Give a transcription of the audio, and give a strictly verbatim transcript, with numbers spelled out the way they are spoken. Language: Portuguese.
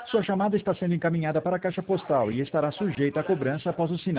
Sua chamada está sendo encaminhada para a caixa postal e estará sujeita a cobrança após o sinal.